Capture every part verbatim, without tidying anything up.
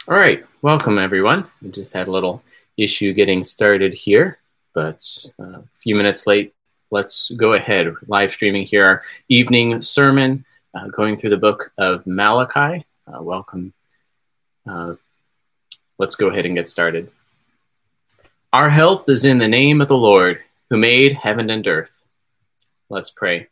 All right, welcome everyone. We just had a little issue getting started here, but uh, a few minutes late. Let's go ahead. We're live streaming here our evening sermon, uh, going through the book of Malachi. Uh, welcome. Uh, let's go ahead and get started. Our help is in the name of the Lord, who made heaven and earth. Let's pray.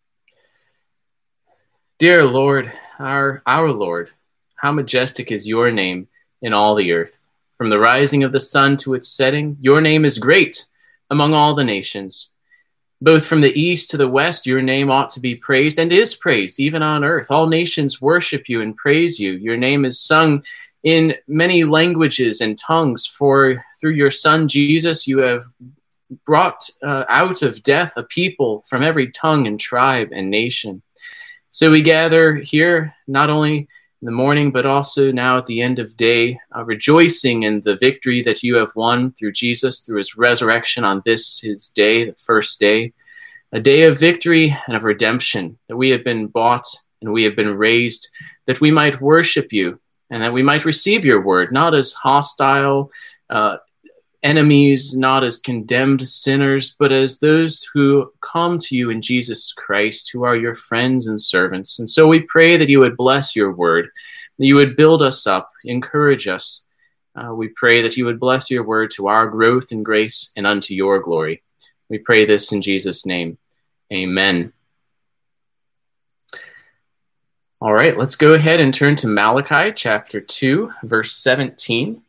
Dear Lord, our our Lord, how majestic is your name in all the earth. From the rising of the sun to its setting, your name is great among all the nations. Both from the east to the west, your name ought to be praised and is praised, even on earth. All nations worship you and praise you. Your name is sung in many languages and tongues, for through your Son, Jesus, you have brought uh, out of death a people from every tongue and tribe and nation. So we gather here, not only in the morning, but also now at the end of day, uh, rejoicing in the victory that you have won through Jesus, through his resurrection on this, his day, the first day, a day of victory and of redemption, that we have been bought and we have been raised, that we might worship you and that we might receive your word, not as hostile uh, enemies, not as condemned sinners, but as those who come to you in Jesus Christ, who are your friends and servants. And so we pray that you would bless your word, that you would build us up, encourage us. Uh, we pray that you would bless your word to our growth and grace and unto your glory. We pray this in Jesus' name. Amen. All right, let's go ahead and turn to Malachi chapter two, verse seventeen.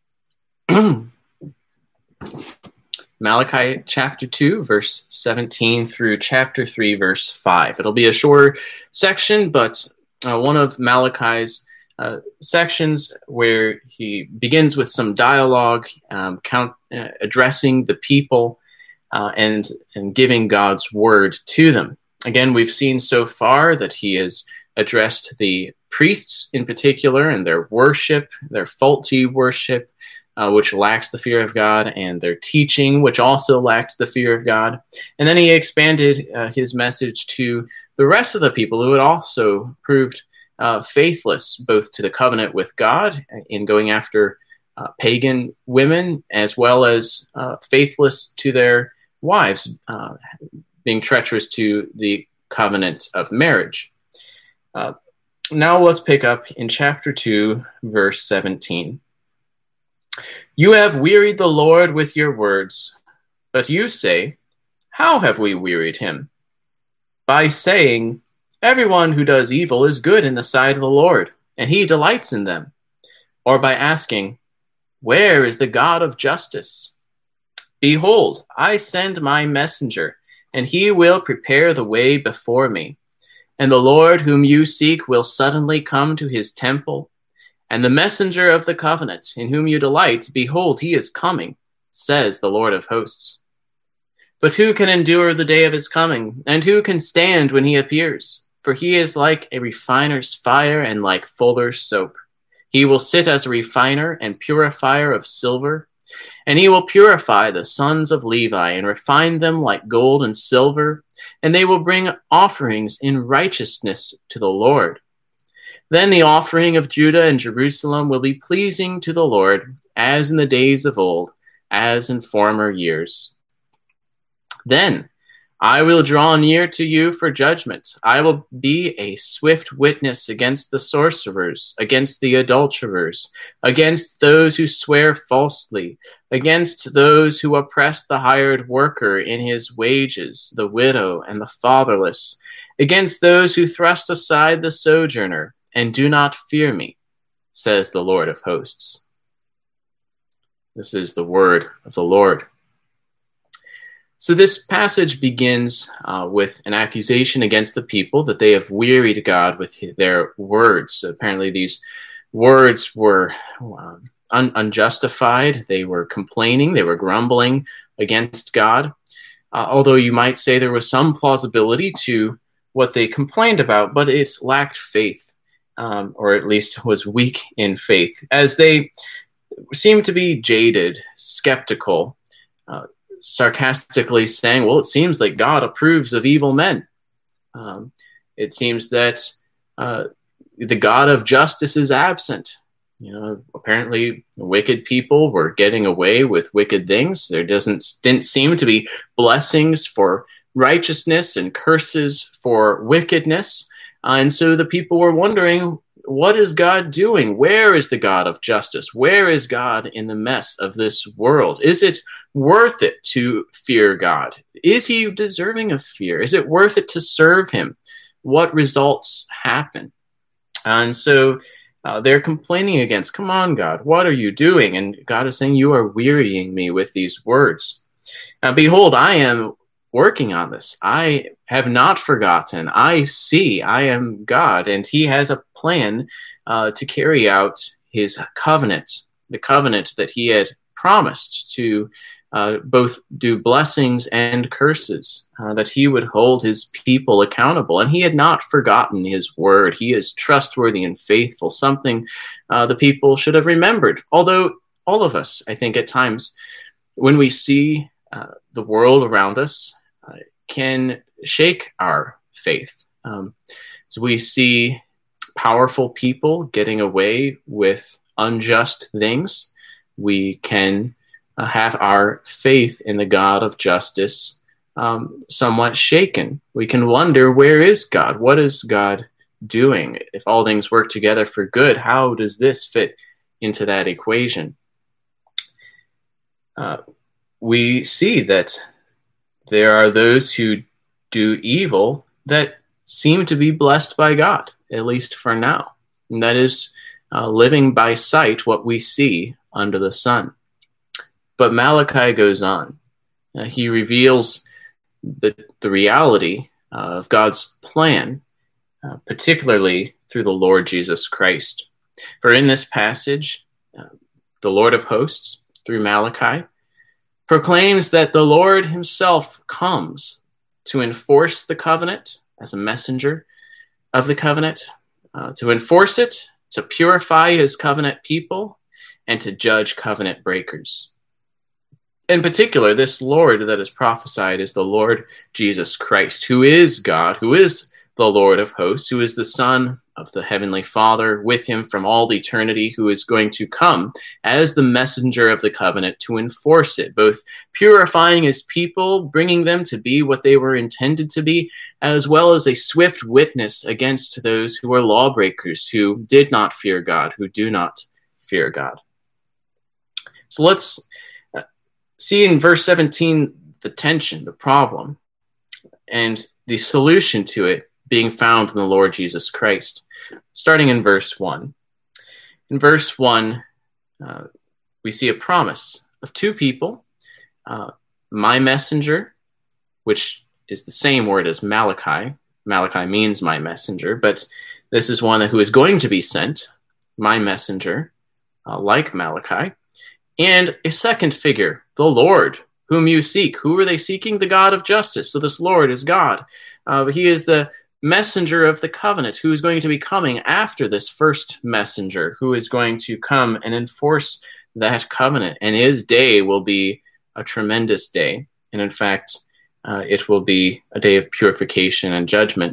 Malachi chapter two, verse seventeen through chapter three, verse five. It'll be a shorter section, but uh, one of Malachi's uh, sections where he begins with some dialogue, um, count, uh, addressing the people uh, and, and giving God's word to them. Again, we've seen so far that he has addressed the priests in particular and their worship, their faulty worship, Uh, which lacks the fear of God, and their teaching, which also lacked the fear of God. And then he expanded uh, his message to the rest of the people who had also proved uh, faithless, both to the covenant with God in going after uh, pagan women, as well as uh, faithless to their wives, uh, being treacherous to the covenant of marriage. Uh, now let's pick up in chapter two, verse seventeen. You have wearied the Lord with your words, but you say, how have we wearied him? By saying, everyone who does evil is good in the sight of the Lord, and he delights in them. Or by asking, where is the God of justice? Behold, I send my messenger, and he will prepare the way before me. And the Lord whom you seek will suddenly come to his temple. And the messenger of the covenant, in whom you delight, behold, he is coming, says the Lord of hosts. But who can endure the day of his coming? And who can stand when he appears? For he is like a refiner's fire and like fuller's soap. He will sit as a refiner and purifier of silver. And he will purify the sons of Levi and refine them like gold and silver. And they will bring offerings in righteousness to the Lord. Then the offering of Judah and Jerusalem will be pleasing to the Lord, as in the days of old, as in former years. Then I will draw near to you for judgment. I will be a swift witness against the sorcerers, against the adulterers, against those who swear falsely, against those who oppress the hired worker in his wages, the widow and the fatherless, against those who thrust aside the sojourner, and do not fear me, says the Lord of hosts. This is the word of the Lord. So this passage begins uh, with an accusation against the people that they have wearied God with their words. Apparently these words were uh, un- unjustified. They were complaining. They were grumbling against God. Uh, although you might say there was some plausibility to what they complained about, but it lacked faith. Um, or at least was weak in faith, as they seemed to be jaded, skeptical, uh, sarcastically saying, well, it seems like God approves of evil men. Um, it seems that uh, the God of justice is absent. You know, apparently wicked people were getting away with wicked things. There doesn't didn't seem to be blessings for righteousness and curses for wickedness. Uh, and so the people were wondering, what is God doing? Where is the God of justice? Where is God in the mess of this world? Is it worth it to fear God? Is he deserving of fear? Is it worth it to serve him? What results happen? And so Uh, they're complaining against, come on, God, what are you doing? And God is saying, you are wearying me with these words. Now, behold, I am working on this. I have not forgotten. I see I am God, and he has a plan uh, to carry out his covenant, the covenant that he had promised to uh, both do blessings and curses, uh, that he would hold his people accountable. And he had not forgotten his word. He is trustworthy and faithful, something uh, the people should have remembered. Although all of us, I think at times, when we see uh, the world around us, uh, can shake our faith. Um, so we see powerful people getting away with unjust things. We can Uh, have our faith in the God of justice um, somewhat shaken. We can wonder, where is God? What is God doing? If all things work together for good, how does this fit into that equation? Uh, we see that there are those who do evil that seem to be blessed by God, at least for now. And that is uh, living by sight what we see under the sun. But Malachi goes on. Uh, he reveals the, the reality uh, of God's plan, uh, particularly through the Lord Jesus Christ. For in this passage, uh, the Lord of hosts, through Malachi, proclaims that the Lord himself comes to enforce the covenant as a messenger of the covenant, uh, to enforce it, to purify his covenant people, and to judge covenant breakers. In particular, this Lord that is prophesied is the Lord Jesus Christ, who is God, who is the Lord of hosts, who is the Son of the Heavenly Father, with him from all eternity, who is going to come as the messenger of the covenant to enforce it, both purifying his people, bringing them to be what they were intended to be, as well as a swift witness against those who are lawbreakers, who did not fear God, who do not fear God. So let's see in verse seventeen the tension, the problem, and the solution to it being found in the Lord Jesus Christ. Starting in verse one. In verse one, uh, we see a promise of two people, uh, my messenger, which is the same word as Malachi. Malachi means my messenger, but this is one who is going to be sent, my messenger, uh, like Malachi. And a second figure, the Lord, whom you seek. Who are they seeking? The God of justice. So this Lord is God. Uh, he is the messenger of the covenant, who is going to be coming after this first messenger, who is going to come and enforce that covenant. And his day will be a tremendous day. And in fact, uh, it will be a day of purification and judgment.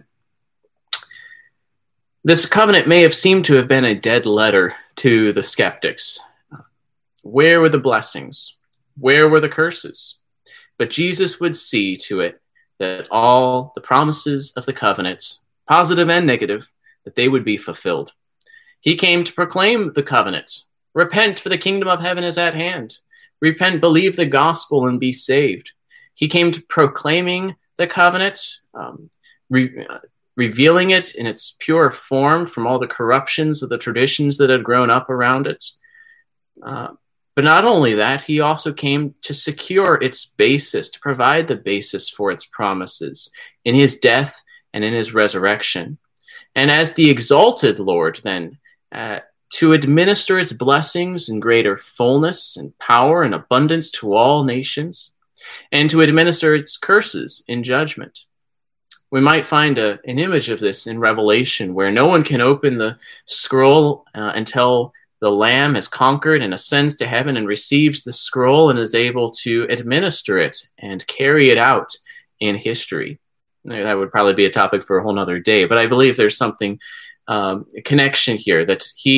This covenant may have seemed to have been a dead letter to the skeptics. Where were the blessings? Where were the curses? But Jesus would see to it that all the promises of the covenant, positive and negative, that they would be fulfilled. He came to proclaim the covenant. Repent, for the kingdom of heaven is at hand. Repent, believe the gospel, and be saved. He came to proclaiming the covenant, um, re- uh, revealing it in its pure form from all the corruptions of the traditions that had grown up around it. Uh, But not only that, he also came to secure its basis, to provide the basis for its promises in his death and in his resurrection. And as the exalted Lord, then, uh, to administer its blessings in greater fullness and power and abundance to all nations, and to administer its curses in judgment. We might find a, an image of this in Revelation, where no one can open the scroll uh, until the Lamb has conquered and ascends to heaven and receives the scroll and is able to administer it and carry it out in history. That would probably be a topic for a whole nother day, but I believe there's something, um, a connection here, that he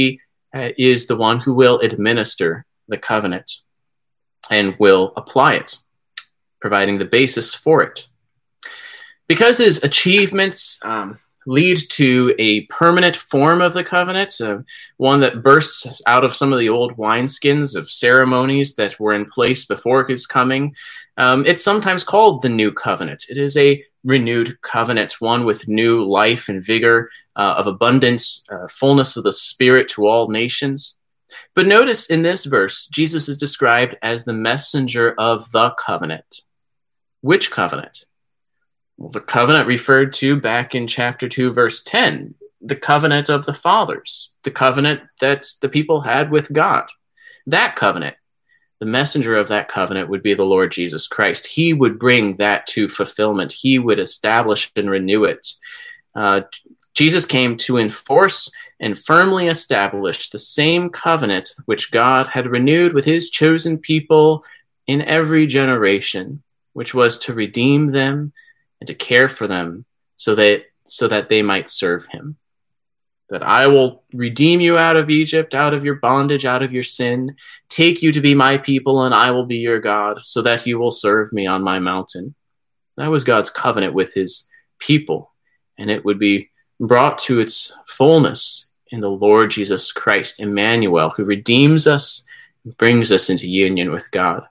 uh, is the one who will administer the covenant and will apply it, providing the basis for it. Because his achievements um, lead to a permanent form of the covenant, uh, one that bursts out of some of the old wineskins of ceremonies that were in place before his coming, um, it's sometimes called the New Covenant. It is a renewed covenant, one with new life and vigor, uh, of abundance, uh, fullness of the Spirit to all nations. But notice in this verse, Jesus is described as the messenger of the covenant. Which covenant? Well, the covenant referred to back in chapter two, verse ten, the covenant of the fathers, the covenant that the people had with God. That covenant, the messenger of that covenant would be the Lord Jesus Christ. He would bring that to fulfillment. He would establish and renew it. Uh, Jesus came to enforce and firmly establish the same covenant which God had renewed with his chosen people in every generation, which was to redeem them and to care for them so that, so that they might serve him. That I will redeem you out of Egypt, out of your bondage, out of your sin, take you to be my people, and I will be your God, so that you will serve me on my mountain. That was God's covenant with his people, and it would be brought to its fullness in the Lord Jesus Christ, Emmanuel, who redeems us and brings us into union with God.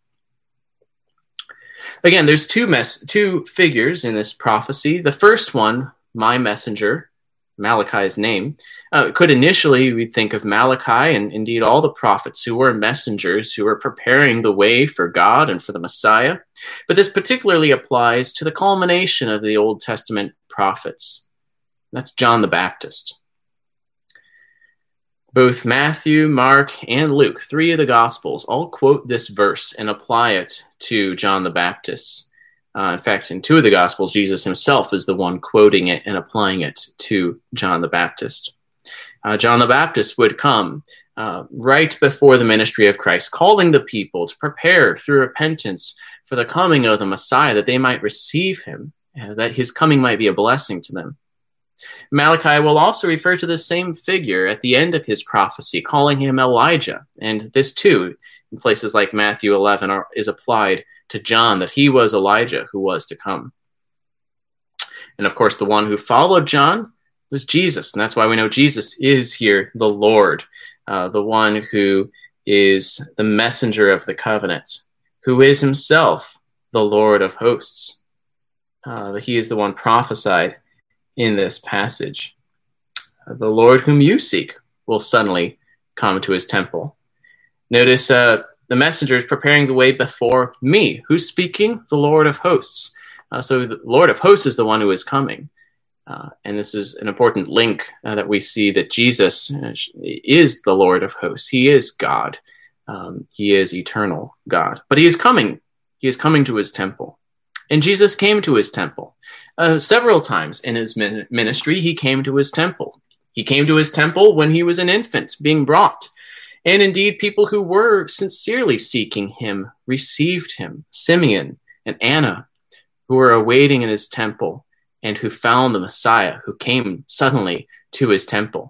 Again, there's two mes- two figures in this prophecy. The first one, my messenger, Malachi's name, uh, could initially we'd think of Malachi and indeed all the prophets who were messengers who were preparing the way for God and for the Messiah. But this particularly applies to the culmination of the Old Testament prophets. That's John the Baptist. Both Matthew, Mark, and Luke, three of the Gospels, all quote this verse and apply it to John the Baptist. Uh, in fact, in two of the Gospels, Jesus himself is the one quoting it and applying it to John the Baptist. Uh, John the Baptist would come uh, right before the ministry of Christ, calling the people to prepare through repentance for the coming of the Messiah, that they might receive him, uh, that his coming might be a blessing to them. Malachi will also refer to the same figure at the end of his prophecy, calling him Elijah. And this too, in places like Matthew eleven, are, is applied to John, that he was Elijah who was to come. And of course, the one who followed John was Jesus. And that's why we know Jesus is here, the Lord, uh, the one who is the messenger of the covenant, who is himself the Lord of hosts. Uh, that he is the one prophesied in this passage. The Lord whom you seek will suddenly come to his temple. Notice uh, the messenger is preparing the way before me. Who's speaking? The Lord of hosts. Uh, so the Lord of hosts is the one who is coming. Uh, and this is an important link uh, that we see that Jesus is the Lord of hosts. He is God. Um, he is eternal God. But he is coming. He is coming to his temple. And Jesus came to his temple. Uh, several times in his min- ministry, he came to his temple. He came to his temple when he was an infant, being brought. And indeed, people who were sincerely seeking him received him. Simeon and Anna, who were awaiting in his temple and who found the Messiah, who came suddenly to his temple.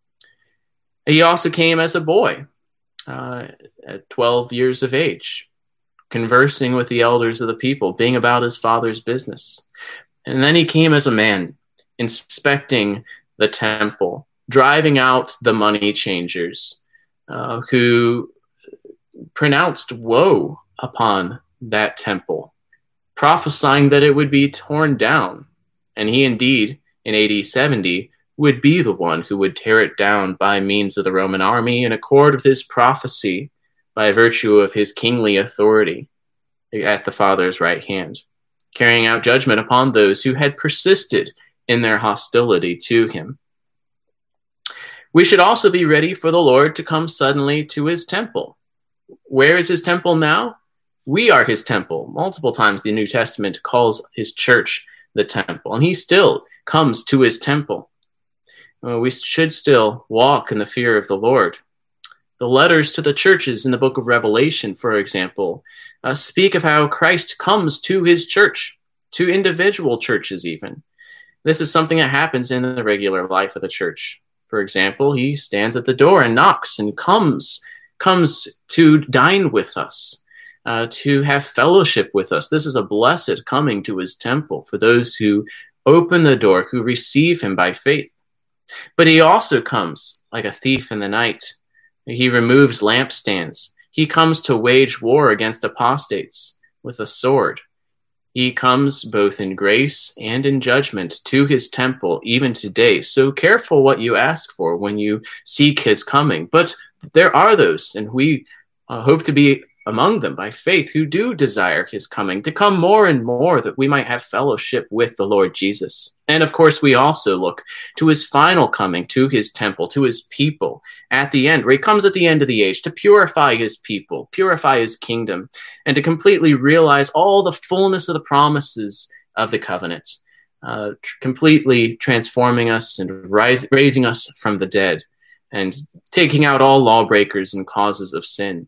He also came as a boy, uh, at twelve years of age, conversing with the elders of the people, being about his father's business. And then he came as a man, inspecting the temple, driving out the money changers, uh, who pronounced woe upon that temple, prophesying that it would be torn down. And he indeed, in A D seventy, would be the one who would tear it down by means of the Roman army in accord with his prophecy, by virtue of his kingly authority at the Father's right hand, carrying out judgment upon those who had persisted in their hostility to him. We should also be ready for the Lord to come suddenly to his temple. Where is his temple now? We are his temple. Multiple times the New Testament calls his church the temple, and he still comes to his temple. Uh, we should still walk in the fear of the Lord. The letters to the churches in the book of Revelation, for example, uh, speak of how Christ comes to his church, to individual churches even. This is something that happens in the regular life of the church. For example, he stands at the door and knocks and comes, comes to dine with us, uh, to have fellowship with us. This is a blessed coming to his temple for those who open the door, who receive him by faith. But he also comes like a thief in the night. He removes lampstands. He comes to wage war against apostates with a sword. He comes both in grace and in judgment to his temple even today. So careful what you ask for when you seek his coming. But there are those, and we uh, hope to be among them by faith, who do desire his coming, to come more and more, that we might have fellowship with the Lord Jesus. And of course, we also look to his final coming, to his temple, to his people at the end, where he comes at the end of the age to purify his people, purify his kingdom, and to completely realize all the fullness of the promises of the covenant, uh, tr- completely transforming us and rise- raising us from the dead, and taking out all lawbreakers and causes of sin.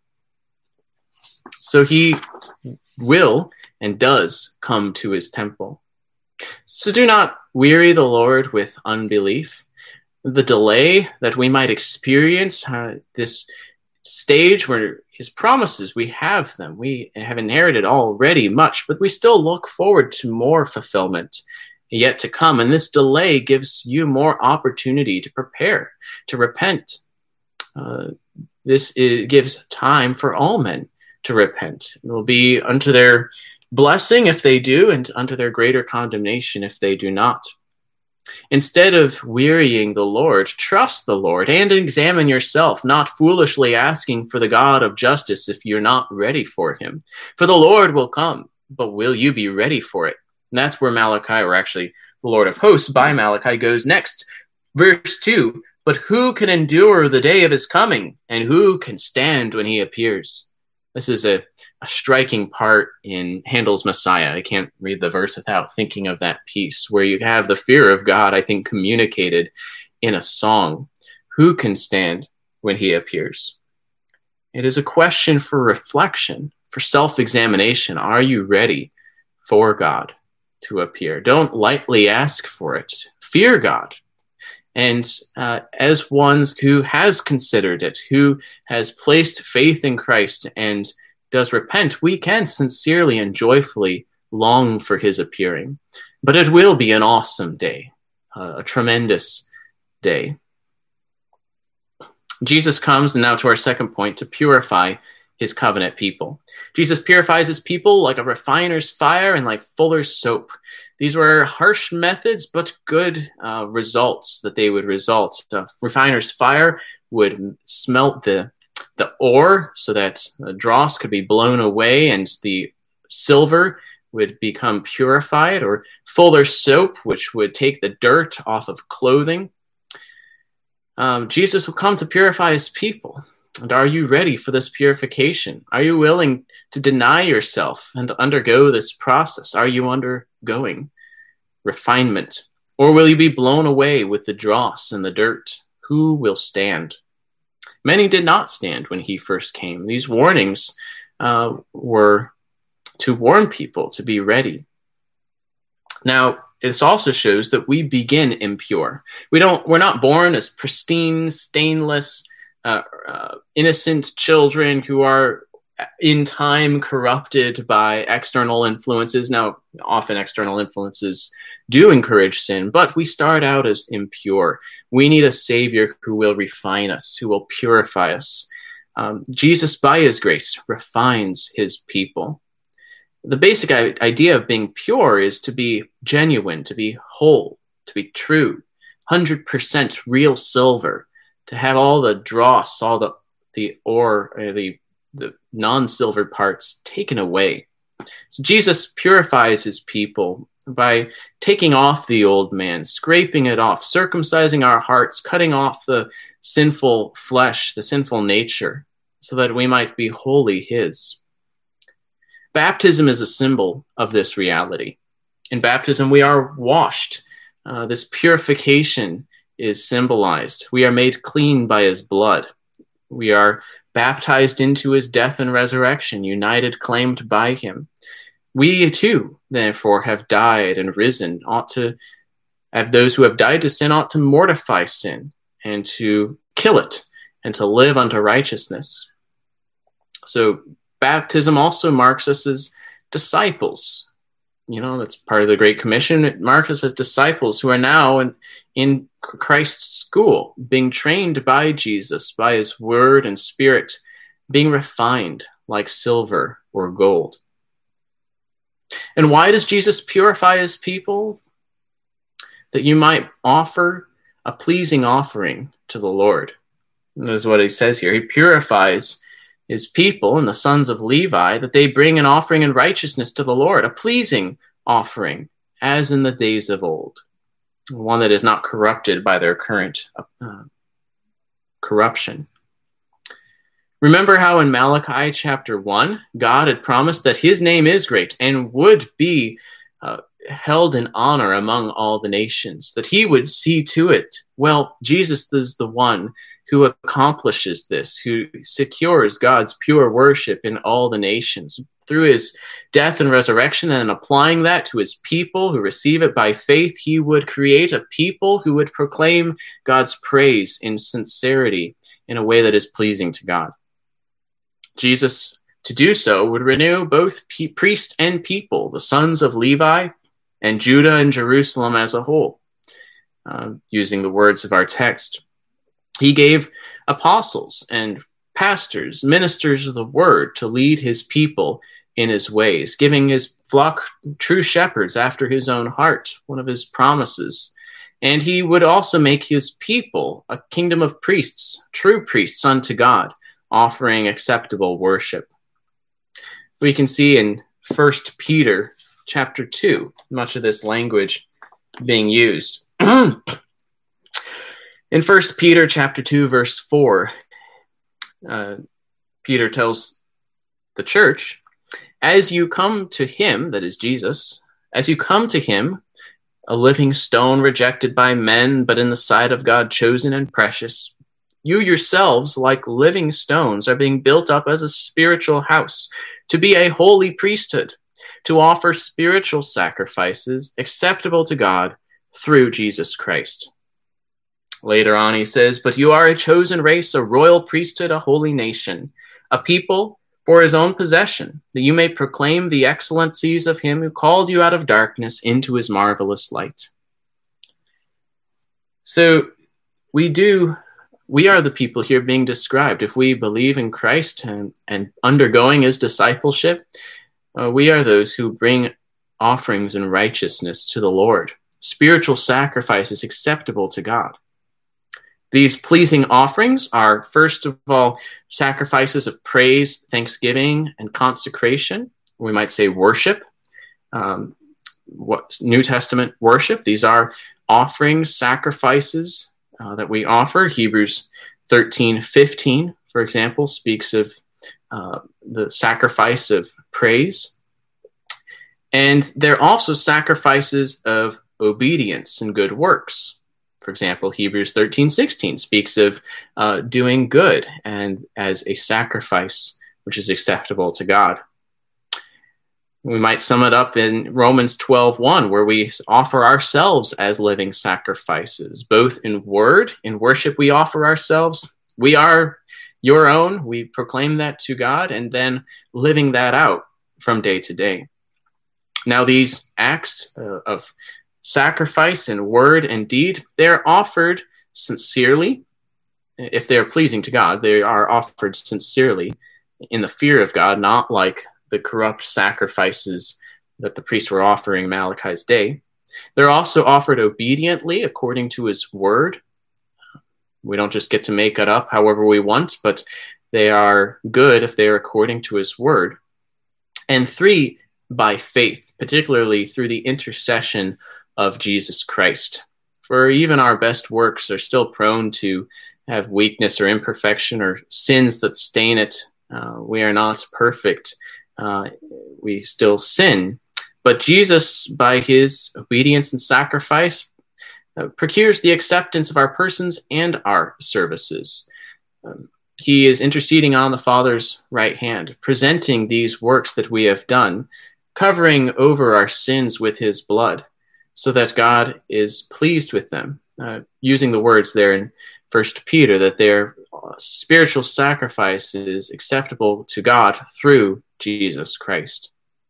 So he will and does come to his temple. So do not weary the Lord with unbelief. The delay that we might experience, uh, this stage where his promises, we have them. We have inherited already much, but we still look forward to more fulfillment yet to come. And this delay gives you more opportunity to prepare, to repent. Uh, this is, gives time for all men to repent. It will be unto their blessing if they do, and unto their greater condemnation if they do not. Instead of wearying the Lord, trust the Lord and examine yourself, not foolishly asking for the God of justice if you're not ready for him. For the Lord will come, but will you be ready for it? And that's where Malachi, or actually the Lord of hosts by Malachi, goes next. Verse two, but who can endure the day of his coming, and who can stand when he appears? This is a, a striking part in Handel's Messiah. I can't read the verse without thinking of that piece where you have the fear of God, I think, communicated in a song. Who can stand when he appears? It is a question for reflection, for self-examination. Are you ready for God to appear? Don't lightly ask for it. Fear God. And uh, as one who has considered it, who has placed faith in Christ and does repent, we can sincerely and joyfully long for his appearing. But it will be an awesome day, uh, a tremendous day. Jesus comes, and now to our second point, to purify his covenant people. Jesus purifies his people like a refiner's fire and like fuller's soap. These were harsh methods, but good uh, results that they would result. The refiner's fire would smelt the, the ore so that the dross could be blown away and the silver would become purified, or fuller's soap, which would take the dirt off of clothing. Um, Jesus will come to purify his people. And are you ready for this purification? Are you willing to deny yourself and to undergo this process? Are you undergoing refinement? Or will you be blown away with the dross and the dirt? Who will stand? Many did not stand when he first came. These warnings uh, were to warn people to be ready. Now, this also shows that we begin impure. We don't, we're not born as pristine, stainless, Uh, uh, innocent children who are in time corrupted by external influences. Now, often external influences do encourage sin, but we start out as impure. We need a Savior who will refine us, who will purify us. Um, Jesus, by his grace, refines his people. The basic I- idea of being pure is to be genuine, to be whole, to be true, one hundred percent real silver, to have all the dross, all the the ore, uh, the the non-silver parts taken away. So Jesus purifies his people by taking off the old man, scraping it off, circumcising our hearts, cutting off the sinful flesh, the sinful nature, so that we might be wholly his. Baptism is a symbol of this reality. In baptism, we are washed. Uh, this purification is symbolized. We are made clean by his blood. We are baptized into his death and resurrection, united, claimed by him. We too, therefore, have died and risen, ought to have those who have died to sin ought to mortify sin and to kill it and to live unto righteousness. So baptism also marks us as disciples. You know, that's part of the Great Commission. It marks us as disciples who are now in, in Christ's school, being trained by Jesus, by his word and spirit, being refined like silver or gold. And why does Jesus purify his people? That you might offer a pleasing offering to the Lord. And that is what he says here. He purifies his people and the sons of Levi, that they bring an offering in righteousness to the Lord, a pleasing offering, as in the days of old, one that is not corrupted by their current uh, corruption. Remember how in Malachi chapter one, God had promised that his name is great and would be uh, held in honor among all the nations, that he would see to it. Well, Jesus is the one who accomplishes this, who secures God's pure worship in all the nations through his death and resurrection, and applying that to his people who receive it by faith. He would create a people who would proclaim God's praise in sincerity in a way that is pleasing to God. Jesus, to do so, would renew both pe- priest and people, the sons of Levi and Judah and Jerusalem as a whole, uh, using the words of our text. He gave apostles and pastors, ministers of the word, to lead his people in his ways, giving his flock true shepherds after his own heart, one of his promises. And he would also make his people a kingdom of priests, true priests unto God, offering acceptable worship. We can see in First Peter chapter two, much of this language being used. In First Peter chapter two, verse four, uh, Peter tells the church, as you come to him, that is Jesus, as you come to him, a living stone rejected by men, but in the sight of God chosen and precious, you yourselves, like living stones, are being built up as a spiritual house, to be a holy priesthood, to offer spiritual sacrifices acceptable to God through Jesus Christ. Later on, he says, but you are a chosen race, a royal priesthood, a holy nation, a people for his own possession, that you may proclaim the excellencies of him who called you out of darkness into his marvelous light. So we do, we are the people here being described. If we believe in Christ and, and undergoing his discipleship, uh, we are those who bring offerings in righteousness to the Lord, spiritual sacrifices acceptable to God. These pleasing offerings are, first of all, sacrifices of praise, thanksgiving, and consecration. We might say worship, um, what New Testament worship. These are offerings, sacrifices uh, that we offer. Hebrews thirteen fifteen, for example, speaks of uh, the sacrifice of praise. And they're also sacrifices of obedience and good works. For example, Hebrews thirteen sixteen speaks of uh, doing good and as a sacrifice which is acceptable to God. We might sum it up in Romans twelve one, where we offer ourselves as living sacrifices, both in word, in worship we offer ourselves. We are your own. We proclaim that to God, and then living that out from day to day. Now, these acts uh, of sacrifice in word and deed, they're offered sincerely. If they're pleasing to God, they are offered sincerely in the fear of God, not like the corrupt sacrifices that the priests were offering in Malachi's day. They're also offered obediently according to his word. We don't just get to make it up however we want, but they are good if they are according to his word. And three, by faith, particularly through the intercession of Jesus Christ. For even our best works are still prone to have weakness or imperfection or sins that stain it. Uh, we are not perfect. Uh, we still sin. But Jesus, by his obedience and sacrifice, uh, procures the acceptance of our persons and our services. Um, he is interceding on the Father's right hand, presenting these works that we have done, covering over our sins with his blood, so that God is pleased with them uh, using the words there in First Peter, that their spiritual sacrifice is acceptable to God through Jesus Christ.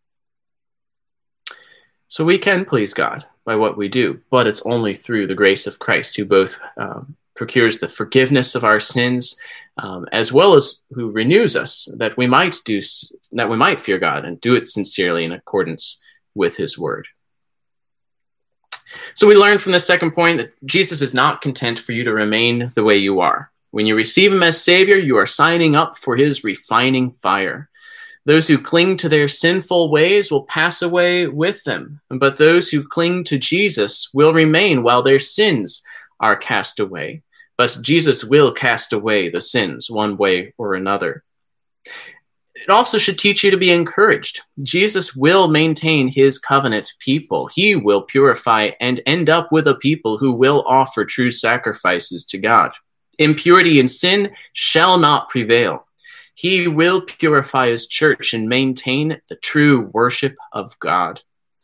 So we can please God by what we do, but it's only through the grace of Christ, who both um, procures the forgiveness of our sins, um, as well as who renews us, that we might do that we might fear God and do it sincerely in accordance with his word. So we learn from this second point that Jesus is not content for you to remain the way you are. When you receive him as Savior, you are signing up for his refining fire. Those who cling to their sinful ways will pass away with them, but those who cling to Jesus will remain while their sins are cast away. But Jesus will cast away the sins one way or another. It also should teach you to be encouraged. Jesus will maintain his covenant people. He will purify and end up with a people who will offer true sacrifices to God. Impurity and sin shall not prevail. He will purify his church and maintain the true worship of God.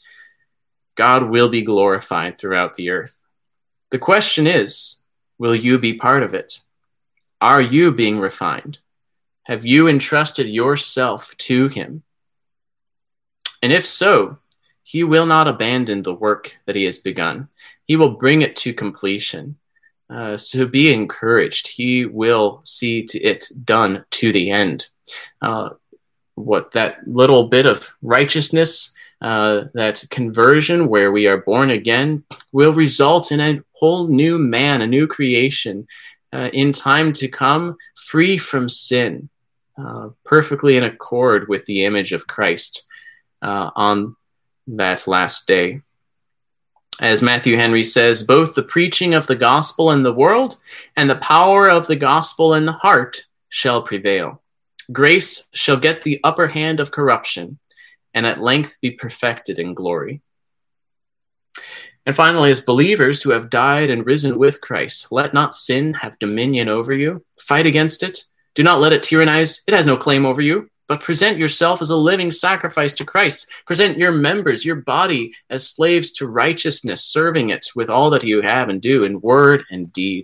God will be glorified throughout the earth. The question is, will you be part of it? Are you being refined? Have you entrusted yourself to him? And if so, he will not abandon the work that he has begun. He will bring it to completion. Uh, so be encouraged. He will see to it done to the end. Uh, what that little bit of righteousness, uh, that conversion where we are born again, will result in a whole new man, a new creation, uh, in time to come, free from sin, uh, perfectly in accord with the image of Christ uh, on that last day. As Matthew Henry says, both the preaching of the gospel in the world and the power of the gospel in the heart shall prevail. Grace shall get the upper hand of corruption and at length be perfected in glory. And finally, as believers who have died and risen with Christ, let not sin have dominion over you. Fight against it. Do not let it tyrannize. It has no claim over you. But present yourself as a living sacrifice to Christ. Present your members, your body, as slaves to righteousness, serving it with all that you have and do in word and deed.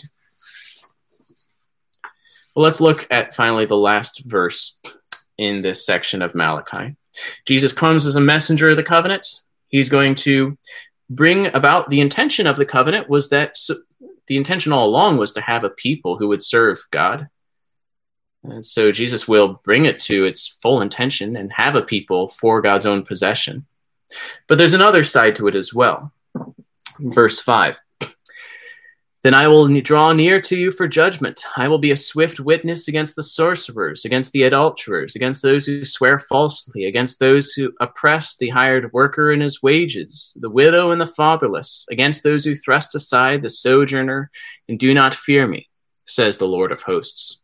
Well, let's look at finally the last verse in this section of Malachi. Jesus comes as a messenger of the covenant. He's going to bring about the intention of the covenant was that so, the intention all along was to have a people who would serve God. And so Jesus will bring it to its full intention and have a people for God's own possession. But there's another side to it as well. Verse five. Then I will draw near to you for judgment. I will be a swift witness against the sorcerers, against the adulterers, against those who swear falsely, against those who oppress the hired worker in his wages, the widow and the fatherless, against those who thrust aside the sojourner and do not fear me, says the Lord of hosts.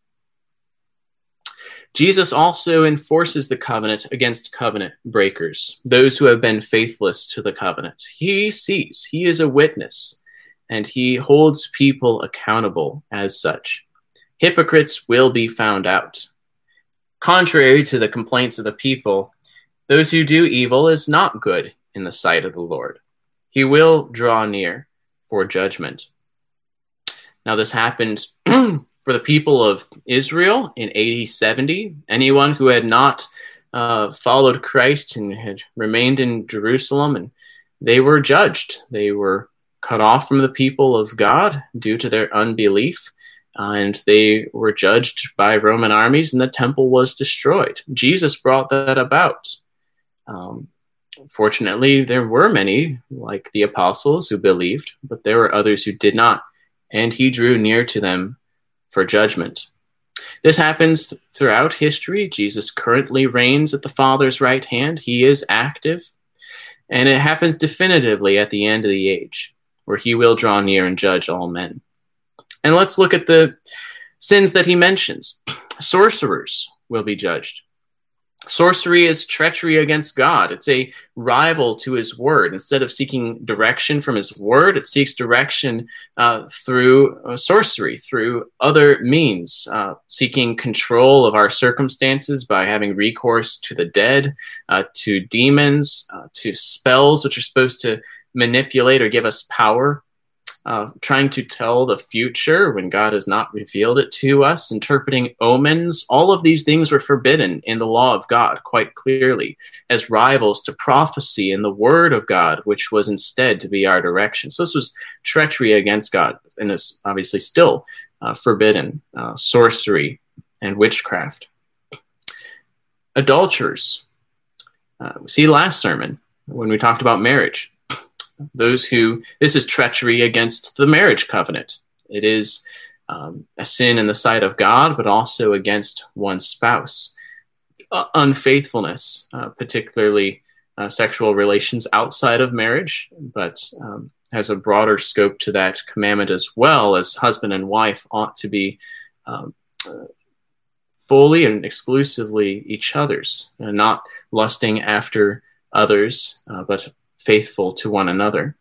Jesus also enforces the covenant against covenant breakers, those who have been faithless to the covenant. He sees, he is a witness, and he holds people accountable as such. Hypocrites will be found out. Contrary to the complaints of the people, those who do evil is not good in the sight of the Lord. He will draw near for judgment. Now, this happened for the people of Israel in A D seventy. Anyone who had not uh, followed Christ and had remained in Jerusalem, and they were judged. They were cut off from the people of God due to their unbelief, uh, and they were judged by Roman armies, and the temple was destroyed. Jesus brought that about. Um, fortunately, there were many, like the apostles, who believed, but there were others who did not. And he drew near to them for judgment. This happens throughout history. Jesus currently reigns at the Father's right hand. He is active. And it happens definitively at the end of the age, where he will draw near and judge all men. And let's look at the sins that he mentions. Sorcerers will be judged. Sorcery is treachery against God. It's a rival to his word. Instead of seeking direction from his word, it seeks direction uh, through uh, sorcery, through other means, uh, seeking control of our circumstances by having recourse to the dead, uh, to demons, uh, to spells, which are supposed to manipulate or give us power. uh, trying to tell the future when God has not revealed it to us, interpreting omens. All of these things were forbidden in the law of God quite clearly as rivals to prophecy in the word of God, which was instead to be our direction. So this was treachery against God, and is obviously still uh, forbidden. Uh, sorcery and witchcraft. Adulterers. Uh, see last sermon when we talked about marriage. Those who, this is treachery against the marriage covenant. It is um, a sin in the sight of God, but also against one's spouse. Uh, unfaithfulness, uh, particularly uh, sexual relations outside of marriage, but um, has a broader scope to that commandment as well, as husband and wife ought to be um, uh, fully and exclusively each other's, uh, not lusting after others, uh, but faithful to one another.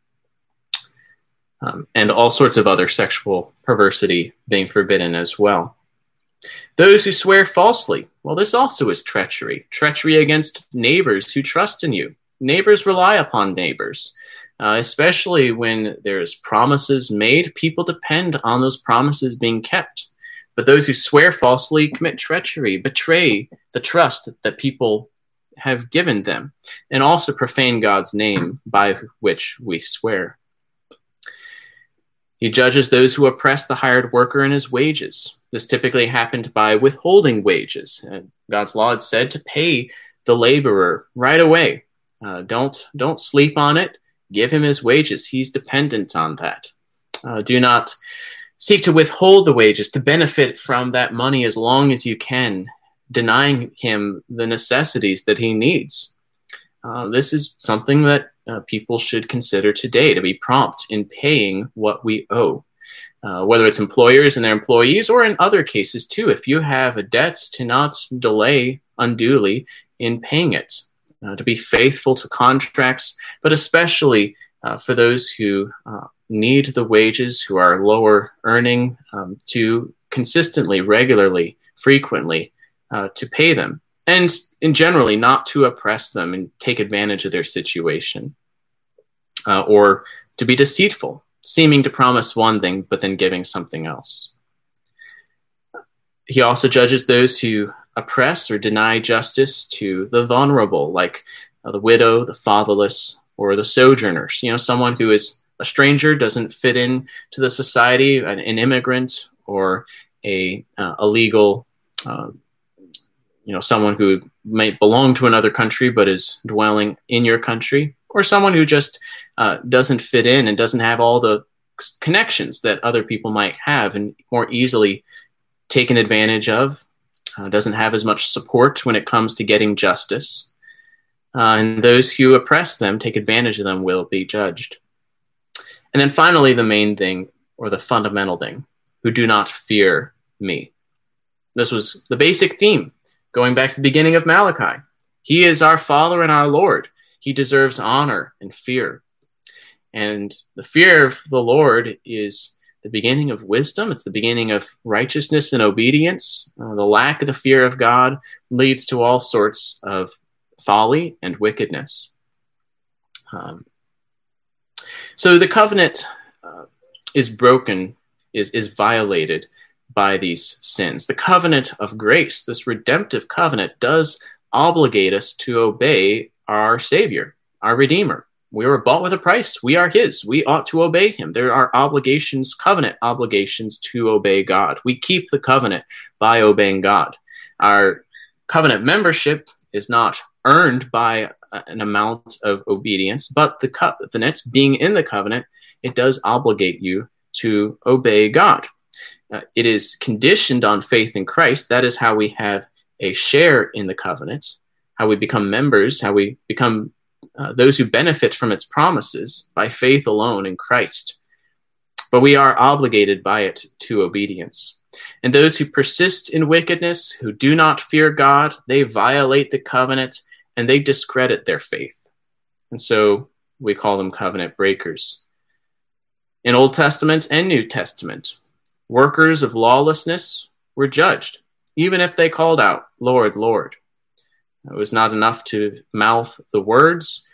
Um, and all sorts of other sexual perversity being forbidden as well. Those who swear falsely, well, this also is treachery. Treachery against neighbors who trust in you. Neighbors rely upon neighbors, uh, especially when there's promises made. People depend on those promises being kept. But those who swear falsely commit treachery, betray the trust that people have given them, and also profane God's name by which we swear. He judges those who oppress the hired worker in his wages. This typically happened by withholding wages. And God's law had said to pay the laborer right away. Uh, don't, don't sleep on it. Give him his wages. He's dependent on that. Uh, do not seek to withhold the wages, to benefit from that money as long as you can, denying him the necessities that he needs. Uh, this is something that uh, people should consider today, to be prompt in paying what we owe, uh, whether it's employers and their employees, or in other cases too. If you have a debt, to not delay unduly in paying it, uh, to be faithful to contracts, but especially uh, for those who uh, need the wages, who are lower earning, um, to consistently, regularly, frequently Uh, to pay them, and in generally not to oppress them and take advantage of their situation, uh, or to be deceitful, seeming to promise one thing but then giving something else. He also judges those who oppress or deny justice to the vulnerable, like uh, the widow, the fatherless, or the sojourners. You know, someone who is a stranger, doesn't fit in to the society, an, an immigrant, or a uh, illegal uh, you know, someone who might belong to another country but is dwelling in your country, or someone who just uh, doesn't fit in and doesn't have all the connections that other people might have and more easily taken advantage of, uh, doesn't have as much support when it comes to getting justice. Uh, and those who oppress them, take advantage of them, will be judged. And then finally, the main thing, or the fundamental thing, who do not fear me. This was the basic theme. Going back to the beginning of Malachi, he is our Father and our Lord. He deserves honor and fear. And the fear of the Lord is the beginning of wisdom. It's the beginning of righteousness and obedience. Uh, the lack of the fear of God leads to all sorts of folly and wickedness. Um, so the covenant uh, is broken, is, is violated by these sins. The covenant of grace, this redemptive covenant, does obligate us to obey our Savior, our Redeemer. We were bought with a price. We are his. We ought to obey him. There are obligations, covenant obligations, to obey God. We keep the covenant by obeying God. Our covenant membership is not earned by an amount of obedience, but the covenant, being in the covenant, it does obligate you to obey God. Uh, it is conditioned on faith in Christ. That is how we have a share in the covenant, how we become members, how we become uh, those who benefit from its promises by faith alone in Christ. But we are obligated by it to obedience. And those who persist in wickedness, who do not fear God, they violate the covenant and they discredit their faith. And so we call them covenant breakers. In Old Testament and New Testament, workers of lawlessness were judged, even if they called out, Lord, Lord. It was not enough to mouth the words.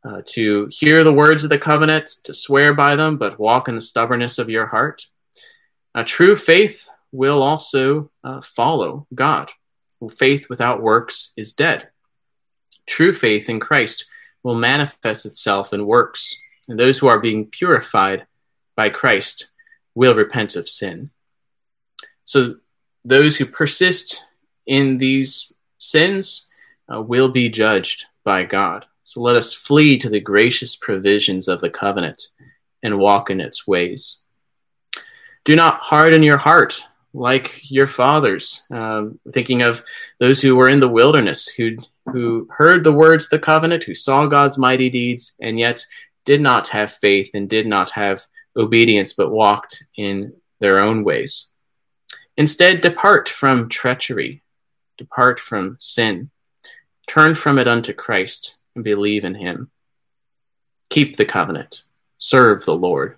uh, to hear the words of the covenant, to swear by them, but walk in the stubbornness of your heart. A true faith will also uh, follow God. Faith without works is dead. True faith in Christ will manifest itself in works, and those who are being purified by Christ will repent of sin. So those who persist in these sins uh, will be judged by God. So let us flee to the gracious provisions of the covenant and walk in its ways. Do not harden your heart like your fathers, um, thinking of those who were in the wilderness, who who heard the words of the covenant, who saw God's mighty deeds, and yet did not have faith and did not have obedience, but walked in their own ways. Instead, depart from treachery, depart from sin, turn from it unto Christ, and believe in him. Keep the covenant, serve the Lord.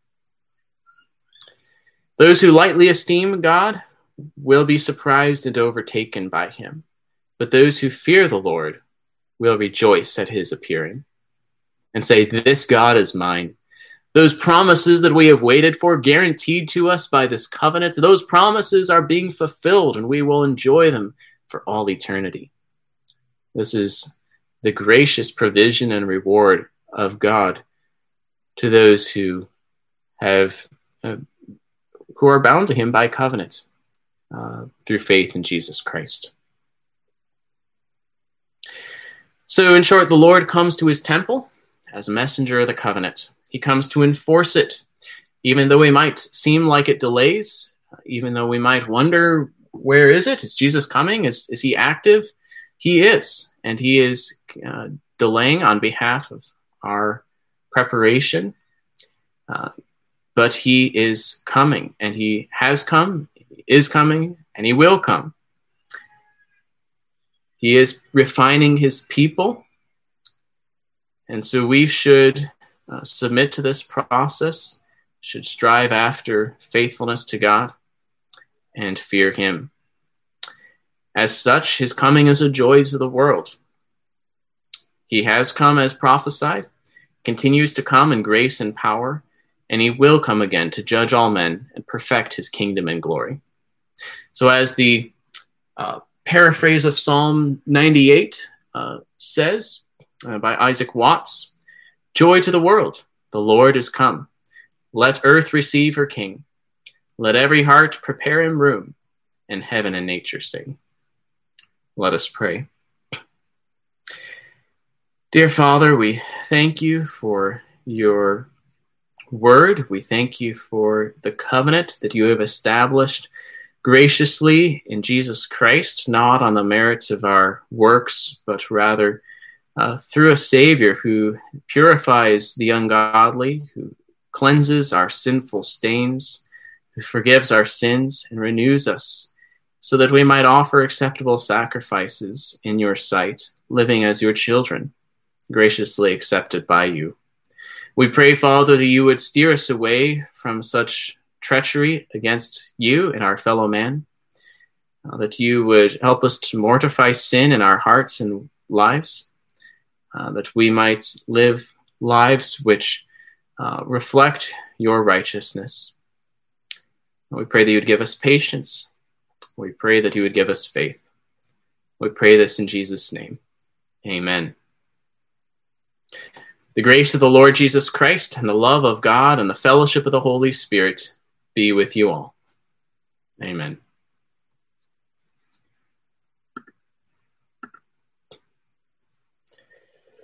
Those who lightly esteem God will be surprised and overtaken by him, but those who fear the Lord will rejoice at his appearing and say, "This God is mine." Those promises that we have waited for, guaranteed to us by this covenant, those promises are being fulfilled, and we will enjoy them for all eternity. This is the gracious provision and reward of God to those who have uh, who are bound to him by covenant uh, through faith in Jesus Christ. So, in short, the Lord comes to his temple as a messenger of the covenant. He comes to enforce it, even though it might seem like it delays, even though we might wonder, where is it? Is Jesus coming? Is, is he active? He is, and he is uh, delaying on behalf of our preparation. Uh, but he is coming, and he has come, is coming, and he will come. He is refining his people, and so we should uh, submit to this process, should strive after faithfulness to God, and fear him. As such, his coming is a joy to the world. He has come as prophesied, continues to come in grace and power, and he will come again to judge all men and perfect his kingdom and glory. So as the uh, paraphrase of Psalm ninety-eight uh, says, uh, by Isaac Watts, "Joy to the world, the Lord is come. Let earth receive her King. Let every heart prepare him room, and heaven and nature sing." Let us pray. Dear Father, we thank you for your word. We thank you for the covenant that you have established graciously in Jesus Christ, not on the merits of our works, but rather uh, through a Savior who purifies the ungodly, who cleanses our sinful stains, who forgives our sins and renews us, so that we might offer acceptable sacrifices in your sight, living as your children, graciously accepted by you. We pray, Father, that you would steer us away from such treachery against you and our fellow man, uh, that you would help us to mortify sin in our hearts and lives, uh, that we might live lives which uh, reflect your righteousness. We pray that you would give us patience. We pray that you would give us faith. We pray this in Jesus' name. Amen. The grace of the Lord Jesus Christ and the love of God and the fellowship of the Holy Spirit be with you all. Amen.